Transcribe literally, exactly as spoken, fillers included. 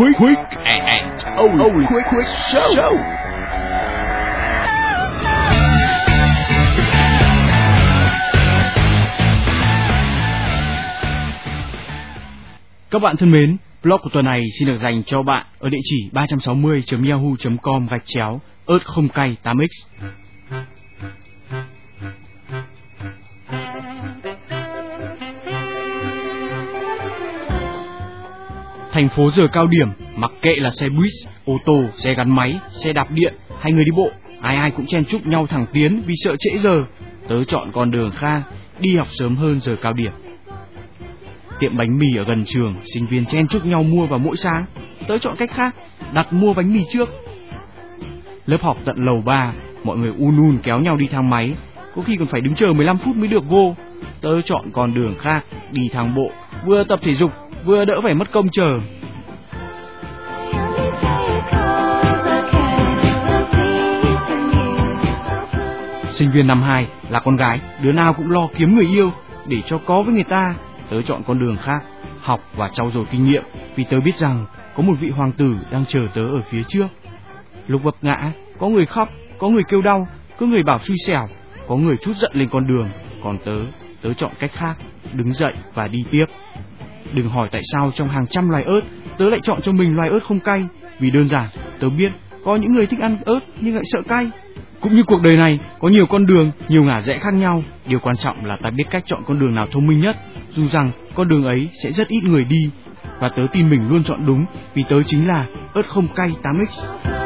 Quick, quick and only quick, quick show. show. Các bạn thân mến, blog của tuần này xin được dành cho bạn ở địa chỉ ba trăm sáu mươi chấm yahoo chấm com gạch chéo ớt không cay tám x. Thành phố giờ cao điểm, mặc kệ là xe buýt, ô tô, xe gắn máy, xe đạp điện hay người đi bộ, ai ai cũng chen chúc nhau thẳng tiến vì sợ trễ giờ. Tớ chọn con đường khác, đi học sớm hơn giờ cao điểm. Tiệm bánh mì ở gần trường, sinh viên chen chúc nhau mua vào mỗi sáng. Tớ chọn cách khác, đặt mua bánh mì trước. Lớp học tận lầu ba, mọi người un un kéo nhau đi thang máy, có khi còn phải đứng chờ mười lăm phút mới được vô. Tớ chọn con đường khác, đi thang bộ, vừa tập thể dục, vừa đỡ phải mất công chờ. Sinh viên năm hai là con gái, đứa nào cũng lo kiếm người yêu để cho có với người ta. Tớ chọn con đường khác, học và trau dồi kinh nghiệm, vì tớ biết rằng có một vị hoàng tử đang chờ tớ ở phía trước. Lúc vấp ngã, có người khóc, có người kêu đau, có người bảo xui xẻo, có người trút giận lên con đường. Còn tớ, tớ chọn cách khác, đứng dậy và đi tiếp. Đừng hỏi tại sao trong hàng trăm loài ớt, tớ lại chọn cho mình loài ớt không cay. Vì đơn giản, tớ biết có những người thích ăn ớt nhưng lại sợ cay. Cũng như cuộc đời này, có nhiều con đường, nhiều ngả rẽ khác nhau. Điều quan trọng là ta biết cách chọn con đường nào thông minh nhất, dù rằng con đường ấy sẽ rất ít người đi. Và tớ tin mình luôn chọn đúng, vì tớ chính là ớt không cay tám x.